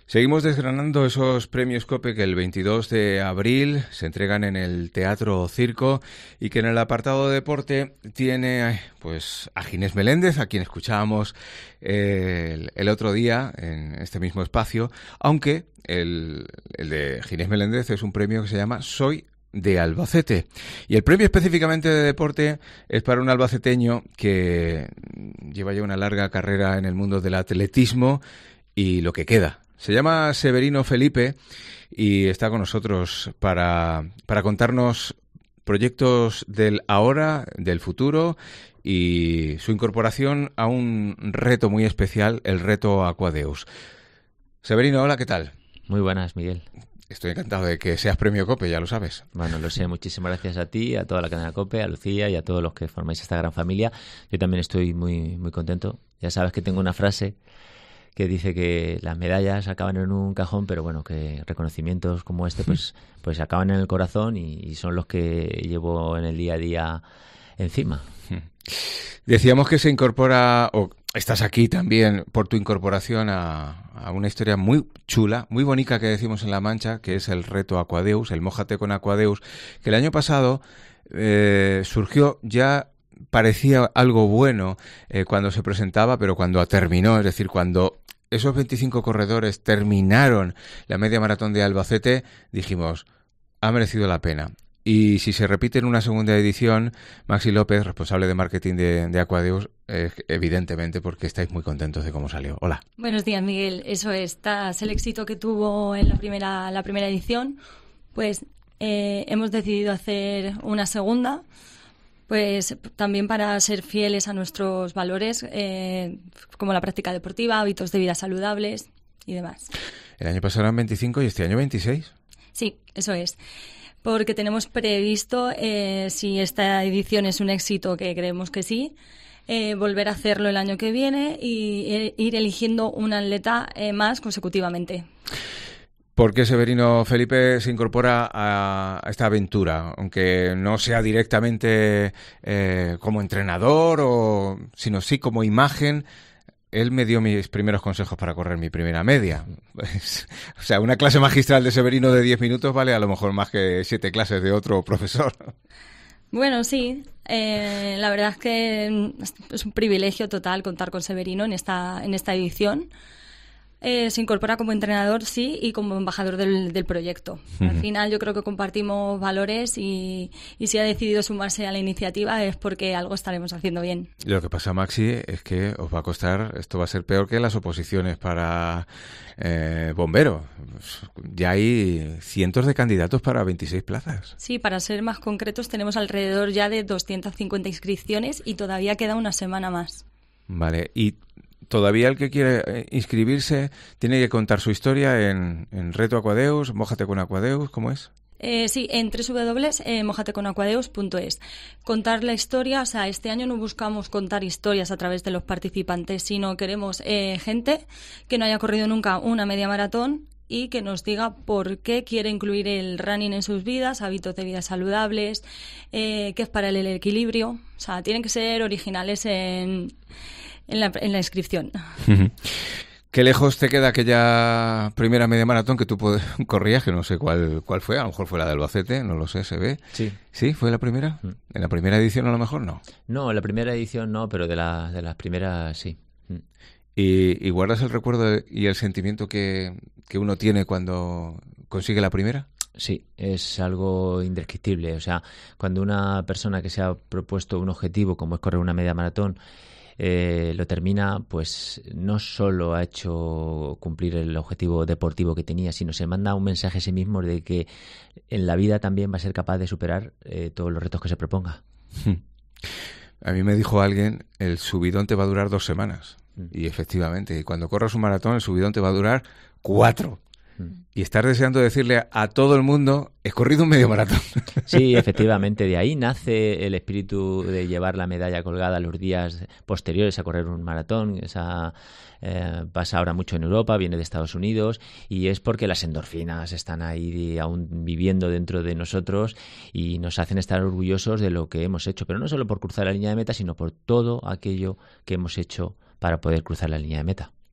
Seguimos desgranando esos premios COPE que el 22 de abril se entregan en el Teatro Circo y que en el apartado de deporte tiene pues a Ginés Meléndez, a quien escuchábamos el otro día en este mismo espacio, aunque el de Ginés Meléndez es un premio que se llama Soy de Albacete. Y el premio específicamente de deporte es para un albaceteño que lleva ya una larga carrera en el mundo del atletismo y lo que queda. Se llama Severino Felipe y está con nosotros para contarnos proyectos del ahora, del futuro y su incorporación a un reto muy especial, el reto Aquadeus. Severino, hola, ¿qué tal? Muy buenas, Miguel. Estoy encantado de que seas premio COPE, ya lo sabes. Bueno, lo sé. Muchísimas gracias a ti, a toda la cadena COPE, a Lucía y a todos los que formáis esta gran familia. Yo también estoy muy, muy contento. Ya sabes que tengo una frase que dice que las medallas acaban en un cajón, pero bueno, que reconocimientos como este pues acaban en el corazón y son los que llevo en el día a día encima. Decíamos que se incorpora, o estás aquí también por tu incorporación a una historia muy chula, muy bonita que decimos en La Mancha, que es el reto Aquadeus, el Mójate con Aquadeus, que el año pasado surgió ya. Parecía algo bueno cuando se presentaba, pero cuando terminó, es decir, cuando esos 25 corredores terminaron la media maratón de Albacete, dijimos, ha merecido la pena. Y si se repite en una segunda edición, Maxi López, responsable de marketing de Aquadeus, evidentemente porque estáis muy contentos de cómo salió. Hola. Buenos días, Miguel. Eso es, tras el éxito que tuvo en la primera edición, pues hemos decidido hacer una segunda. Pues también para ser fieles a nuestros valores, como la práctica deportiva, hábitos de vida saludables y demás. El año pasado eran 25 y este año 26. Sí, eso es. Porque tenemos previsto, si esta edición es un éxito, que creemos que sí, volver a hacerlo el año que viene y ir eligiendo un atleta más consecutivamente. ¿Por qué Severino Felipe se incorpora a esta aventura? Aunque no sea directamente como entrenador, sino sí como imagen. Él me dio mis primeros consejos para correr mi primera media. O sea, una clase magistral de Severino de 10 minutos vale a lo mejor más que 7 clases de otro profesor. Bueno, sí. La verdad es que es un privilegio total contar con Severino en esta edición. Se incorpora como entrenador, sí, y como embajador del proyecto. Uh-huh. Al final yo creo que compartimos valores y si ha decidido sumarse a la iniciativa es porque algo estaremos haciendo bien. Lo que pasa, Maxi, es que os va a costar, esto va a ser peor que las oposiciones para bombero. Ya hay cientos de candidatos para 26 plazas. Sí, para ser más concretos tenemos alrededor ya de 250 inscripciones y todavía queda una semana más. Vale, y todavía el que quiere inscribirse tiene que contar su historia en Reto Aquadeus, Mójate con Aquadeus, ¿cómo es? Sí, en www.mojateconaquadeus.es. Contar la historia, o sea, este año no buscamos contar historias a través de los participantes, sino queremos gente que no haya corrido nunca una media maratón y que nos diga por qué quiere incluir el running en sus vidas, hábitos de vida saludables, qué es para él el equilibrio. O sea, tienen que ser originales en la inscripción. ¿Qué lejos te queda aquella primera media maratón que tú corrías? Que no sé cuál fue, a lo mejor fue la de Albacete, no lo sé, se ve. Sí. ¿Sí? ¿Fue la primera? ¿En la primera edición a lo mejor no? No, en la primera edición no, pero de las primeras sí. ¿Y guardas el recuerdo y el sentimiento que uno tiene cuando consigue la primera? Sí, es algo indescriptible. O sea, cuando una persona que se ha propuesto un objetivo como es correr una media maratón lo termina, pues no solo ha hecho cumplir el objetivo deportivo que tenía, sino se manda un mensaje a sí mismo de que en la vida también va a ser capaz de superar todos los retos que se proponga. A mí me dijo alguien, el subidón te va a durar 2 semanas. Y efectivamente, cuando corras un maratón, el subidón te va a durar 4. Y estar deseando decirle a todo el mundo, he corrido un medio maratón. Sí, efectivamente, de ahí nace el espíritu de llevar la medalla colgada los días posteriores a correr un maratón. Esa pasa ahora mucho en Europa, viene de Estados Unidos y es porque las endorfinas están ahí aún viviendo dentro de nosotros y nos hacen estar orgullosos de lo que hemos hecho, pero no solo por cruzar la línea de meta, sino por todo aquello que hemos hecho para poder cruzar la línea de meta.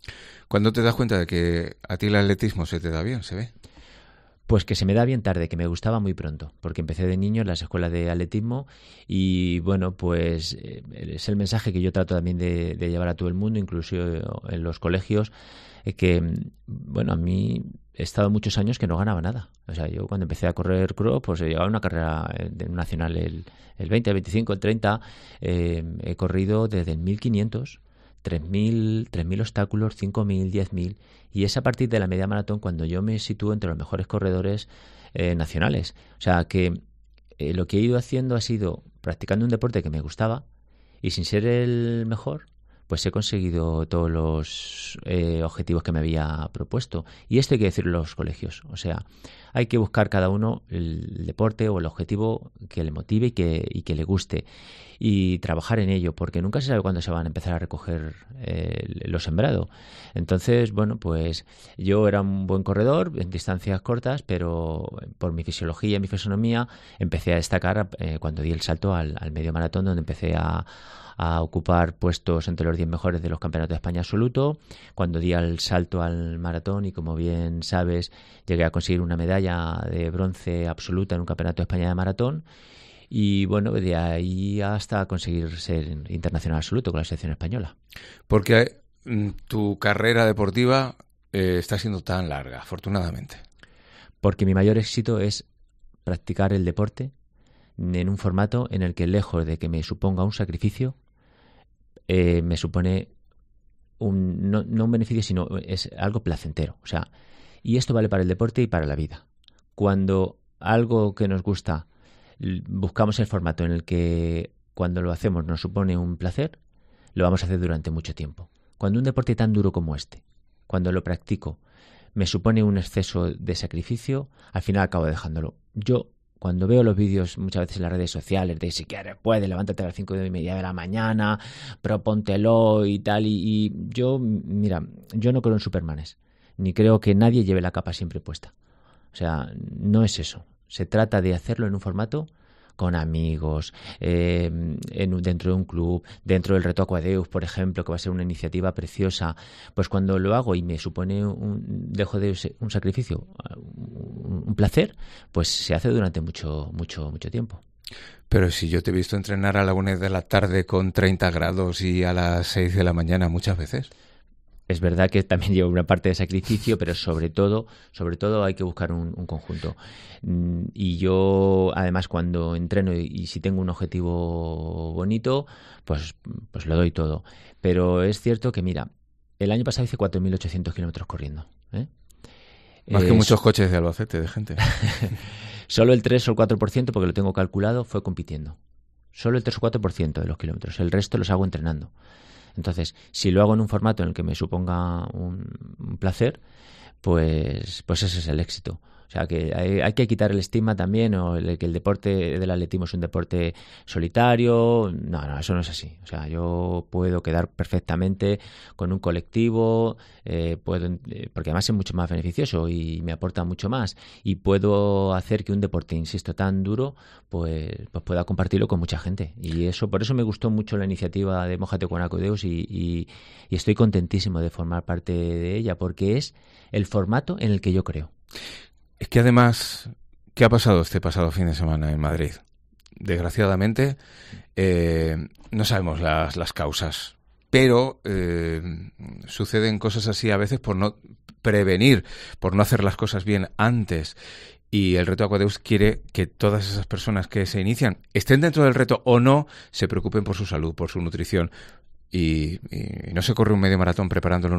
¿Cuándo te das cuenta de que a ti el atletismo se te da bien, se ve? Pues que se me da bien tarde, que me gustaba muy pronto, porque empecé de niño en las escuelas de atletismo y bueno, pues es el mensaje que yo trato también de llevar a todo el mundo, incluso en los colegios, que bueno, a mí he estado muchos años que no ganaba nada. O sea, yo cuando empecé a correr cross, pues llegaba a una carrera nacional el 20, el 25, el 30, he corrido desde el 1500, 3.000 obstáculos, 5.000, 10.000, y es a partir de la media maratón cuando yo me sitúo entre los mejores corredores nacionales. O sea que lo que he ido haciendo ha sido practicando un deporte que me gustaba y sin ser el mejor, pues he conseguido todos los objetivos que me había propuesto. Y esto hay que decirlo en los colegios. O sea, hay que buscar cada uno el deporte o el objetivo que le motive y que le guste. Y trabajar en ello, porque nunca se sabe cuándo se van a empezar a recoger lo sembrado. Entonces, bueno, pues yo era un buen corredor en distancias cortas, pero por mi fisiología y mi fisonomía empecé a destacar cuando di el salto al medio maratón, donde empecé a ocupar puestos entre los 10 mejores de los campeonatos de España absoluto, cuando di el salto al maratón y, como bien sabes, llegué a conseguir una medalla de bronce absoluta en un campeonato de España de maratón. Y bueno, de ahí hasta conseguir ser internacional absoluto con la selección española. Porque tu carrera deportiva está siendo tan larga, afortunadamente. Porque mi mayor éxito es practicar el deporte en un formato en el que, lejos de que me suponga un sacrificio, me supone no un beneficio, sino es algo placentero. O sea, y esto vale para el deporte y para la vida. Cuando algo que nos gusta buscamos el formato en el que cuando lo hacemos nos supone un placer, lo vamos a hacer durante mucho tiempo. Cuando un deporte tan duro como este, cuando lo practico, me supone un exceso de sacrificio, al final acabo dejándolo. Yo, cuando veo los vídeos muchas veces en las redes sociales de si quieres puedes, levántate a las 5:30 de la mañana, propóntelo y tal, y yo, mira, yo no creo en Supermanes, ni creo que nadie lleve la capa siempre puesta. O sea, no es eso. Se trata de hacerlo en un formato con amigos, dentro de un club, dentro del reto Aquadeus, por ejemplo, que va a ser una iniciativa preciosa. Pues cuando lo hago y me supone dejo de un sacrificio, un placer, pues se hace durante mucho tiempo. Pero si yo te he visto entrenar a la 1 de la tarde con 30 grados y a las 6 de la mañana muchas veces. Es verdad que también lleva una parte de sacrificio, pero sobre todo hay que buscar un conjunto. Y yo, además, cuando entreno y si tengo un objetivo bonito, pues lo doy todo. Pero es cierto que, mira, el año pasado hice 4.800 kilómetros corriendo. Más que muchos coches de Albacete, de gente. Solo el 3 o el 4%, porque lo tengo calculado, fue compitiendo. Solo el 3 o 4% de los kilómetros. El resto los hago entrenando. Entonces, si lo hago en un formato en el que me suponga un placer, pues ese es el éxito. O sea, que hay que quitar el estigma también, o que el deporte del atletismo es un deporte solitario. No, eso no es así. O sea, yo puedo quedar perfectamente con un colectivo, porque además es mucho más beneficioso y me aporta mucho más. Y puedo hacer que un deporte, insisto, tan duro, pues pueda compartirlo con mucha gente. Y por eso me gustó mucho la iniciativa de Mójate con Aquadeus y estoy contentísimo de formar parte de ella, porque es el formato en el que yo creo. Es que además, ¿qué ha pasado este pasado fin de semana en Madrid? Desgraciadamente, no sabemos las causas, pero suceden cosas así a veces por no prevenir, por no hacer las cosas bien antes. Y el reto Aquadeus quiere que todas esas personas que se inician, estén dentro del reto o no, se preocupen por su salud, por su nutrición. Y no se corre un medio maratón preparándolo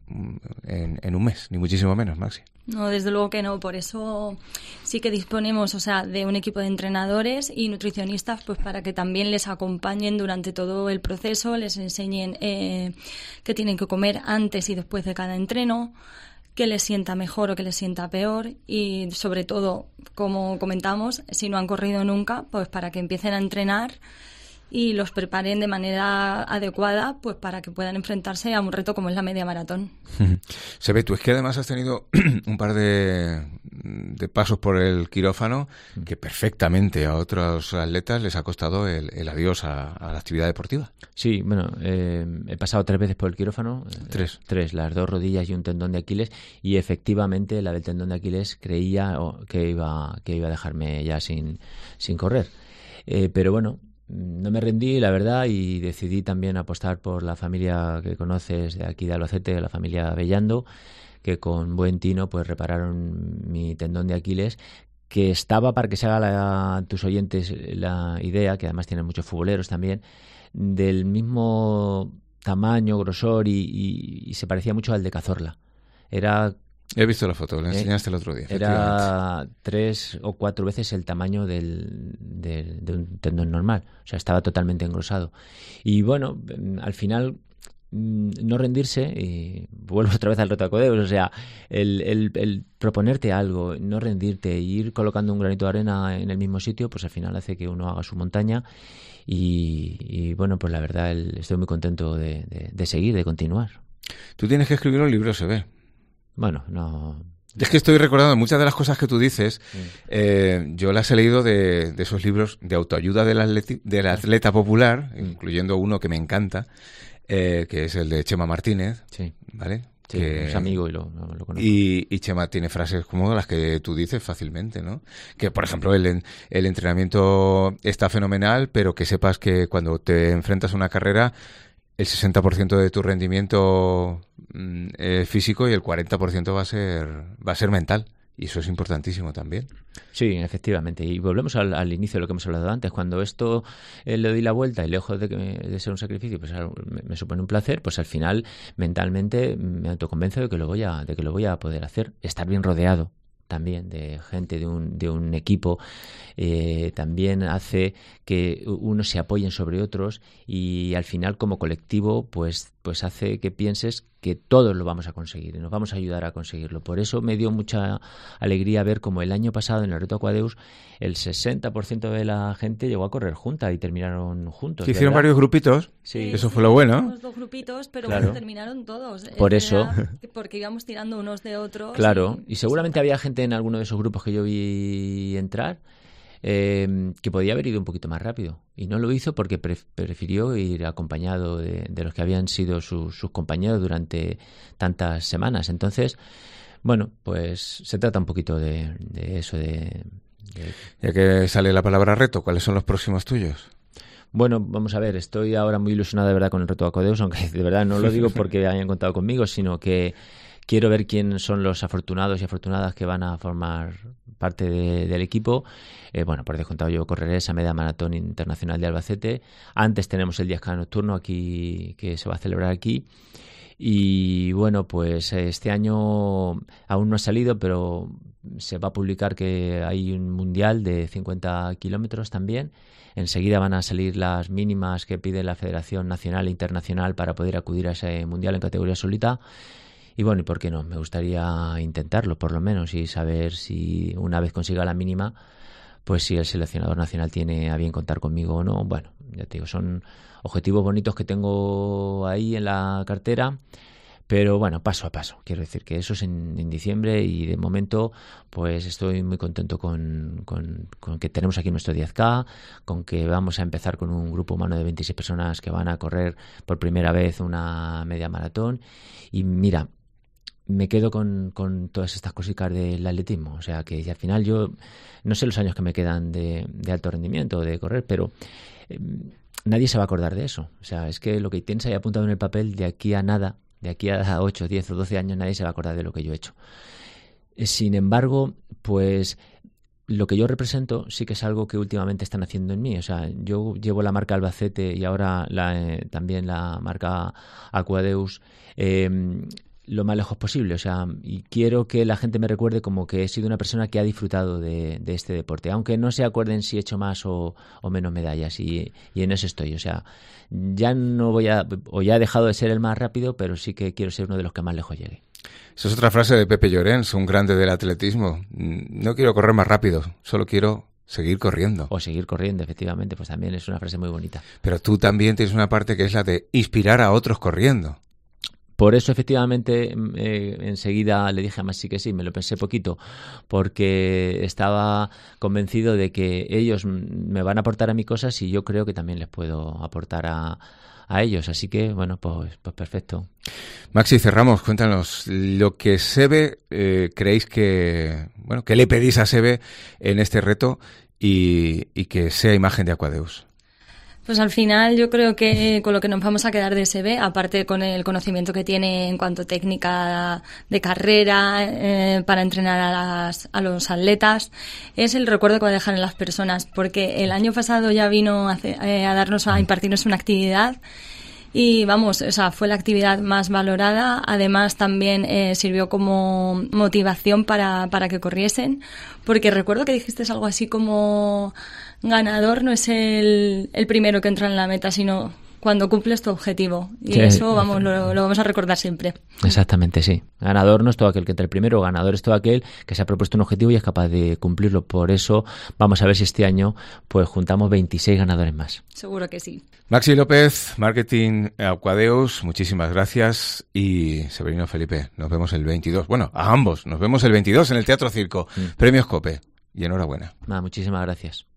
en un mes, ni muchísimo menos, Maxi. No, desde luego que no. Por eso sí que disponemos, de un equipo de entrenadores y nutricionistas, pues para que también les acompañen durante todo el proceso, les enseñen qué tienen que comer antes y después de cada entreno, qué les sienta mejor o qué les sienta peor, y sobre todo, como comentamos, si no han corrido nunca, pues para que empiecen a entrenar y los preparen de manera adecuada pues para que puedan enfrentarse a un reto como es la media maratón. Se ve, tú es que además has tenido un par de pasos por el quirófano que perfectamente a otros atletas les ha costado el adiós a la actividad deportiva. Sí, bueno, he pasado 3 veces por el quirófano. 3. 3, las 2 rodillas y un tendón de Aquiles, y efectivamente la del tendón de Aquiles creía que iba a dejarme ya sin correr. Pero bueno, no me rendí, la verdad, y decidí también apostar por la familia que conoces de aquí de Albacete, la familia Bellando, que con buen tino pues repararon mi tendón de Aquiles, que estaba, para que se haga tus oyentes la idea, que además tienen muchos futboleros también, del mismo tamaño, grosor y se parecía mucho al de Cazorla. He visto la foto, la enseñaste el otro día. Era 3 o 4 veces el tamaño de un tendón normal. O sea, estaba totalmente engrosado. Y bueno, al final, no rendirse, y vuelvo otra vez al reto Acodeus, o sea, el proponerte algo, no rendirte, ir colocando un granito de arena en el mismo sitio, pues al final hace que uno haga su montaña. Y bueno, pues la verdad estoy muy contento de seguir, de continuar. Tú tienes que escribir un libro, se ve. Bueno, no... Es que estoy recordando muchas de las cosas que tú dices. Yo las he leído de esos libros de autoayuda del atleta popular, incluyendo uno que me encanta, que es el de Chema Martínez. Sí. ¿Vale? Sí, es amigo y lo conozco. Y Chema tiene frases como las que tú dices fácilmente, ¿no? Que, por ejemplo, el entrenamiento está fenomenal, pero que sepas que cuando te enfrentas a una carrera, el 60% de tu rendimiento físico y el 40% va a ser mental. Y eso es importantísimo también. Sí, efectivamente. Y volvemos al inicio de lo que hemos hablado antes. Cuando esto le doy la vuelta y lejos de ser un sacrificio, pues me supone un placer, pues al final mentalmente me autoconvenzo de que lo voy a poder hacer. Estar bien rodeado también de gente, de un equipo, también hace que unos se apoyen sobre otros, y al final como colectivo pues hace que pienses que todos lo vamos a conseguir y nos vamos a ayudar a conseguirlo. Por eso me dio mucha alegría ver como el año pasado en el reto Aquadeus el 60% de la gente llegó a correr junta y terminaron juntos. Hicieron varios grupitos, sí. Eso fue lo bueno. Unos 2 grupitos, pero claro. Terminaron todos. Por eso. Porque íbamos tirando unos de otros. Claro, y seguramente había gente en alguno de esos grupos que yo vi entrar que podía haber ido un poquito más rápido, y no lo hizo porque prefirió ir acompañado de los que habían sido sus compañeros durante tantas semanas. Entonces, bueno, pues se trata un poquito de eso, Ya que sale la palabra reto, ¿cuáles son los próximos tuyos? Bueno, vamos a ver, estoy ahora muy ilusionado de verdad con el reto Acodeus, aunque de verdad no lo digo porque hayan contado conmigo, sino que quiero ver quién son los afortunados y afortunadas que van a formar parte del equipo. Bueno, por descontado yo correré esa media maratón internacional de Albacete. Antes tenemos el 10K nocturno aquí, que se va a celebrar aquí. Y bueno, pues este año aún no ha salido, pero se va a publicar que hay un mundial de 50 kilómetros también. Enseguida van a salir las mínimas que pide la Federación Nacional e Internacional para poder acudir a ese mundial en categoría solita. Y bueno, ¿y por qué no? Me gustaría intentarlo, por lo menos, y saber si una vez consiga la mínima, pues si el seleccionador nacional tiene a bien contar conmigo o no. Bueno, ya te digo, son objetivos bonitos que tengo ahí en la cartera, pero bueno, paso a paso. Quiero decir que eso es en diciembre, y de momento pues estoy muy contento con que tenemos aquí nuestro 10K, con que vamos a empezar con un grupo humano de 26 personas que van a correr por primera vez una media maratón. Y mira, me quedo con todas estas cositas del atletismo. O sea, que al final yo no sé los años que me quedan de alto rendimiento, de correr, pero nadie se va a acordar de eso. O sea, es que lo que tienes ahí apuntado en el papel, de aquí a nada, de aquí a 8, 10 o 12 años, nadie se va a acordar de lo que yo he hecho. Sin embargo, pues lo que yo represento sí que es algo que últimamente están haciendo en mí. O sea, yo llevo la marca Albacete y ahora también la marca Aquadeus lo más lejos posible, o sea, y quiero que la gente me recuerde como que he sido una persona que ha disfrutado de este deporte, aunque no se acuerden si he hecho más o menos medallas, y en eso estoy. O sea, ya ya he dejado de ser el más rápido, pero sí que quiero ser uno de los que más lejos llegue. Esa es otra frase de Pepe Llorens, un grande del atletismo. No quiero correr más rápido, solo quiero seguir corriendo. O seguir corriendo, efectivamente, pues también es una frase muy bonita. Pero tú también tienes una parte que es la de inspirar a otros corriendo. Por eso, efectivamente, enseguida le dije a Maxi que sí, me lo pensé poquito, porque estaba convencido de que ellos me van a aportar a mí cosas y yo creo que también les puedo aportar a ellos. Así que, bueno, pues perfecto. Maxi, cerramos. Cuéntanos lo que Sebe, creéis que, bueno, ¿qué le pedís a Sebe en este reto y que sea imagen de Aquadeus? Pues al final yo creo que con lo que nos vamos a quedar de SB, aparte con el conocimiento que tiene en cuanto a técnica de carrera para entrenar a los atletas, es el recuerdo que va a dejar en las personas, porque el año pasado ya vino a impartirnos una actividad y vamos, o sea, fue la actividad más valorada. Además también sirvió como motivación para que corriesen, porque recuerdo que dijiste algo así como ganador no es el primero que entra en la meta, sino cuando cumples tu objetivo. Y sí, eso vamos lo vamos a recordar siempre. Exactamente, sí. Ganador no es todo aquel que entra el primero, ganador es todo aquel que se ha propuesto un objetivo y es capaz de cumplirlo. Por eso vamos a ver si este año pues juntamos 26 ganadores más. Seguro que sí. Maxi López, Marketing Aquadeus, muchísimas gracias. Y Severino Felipe, nos vemos el 22. Bueno, a ambos, nos vemos el 22 en el Teatro Circo. Premios COPE. Y enhorabuena. Muchísimas gracias.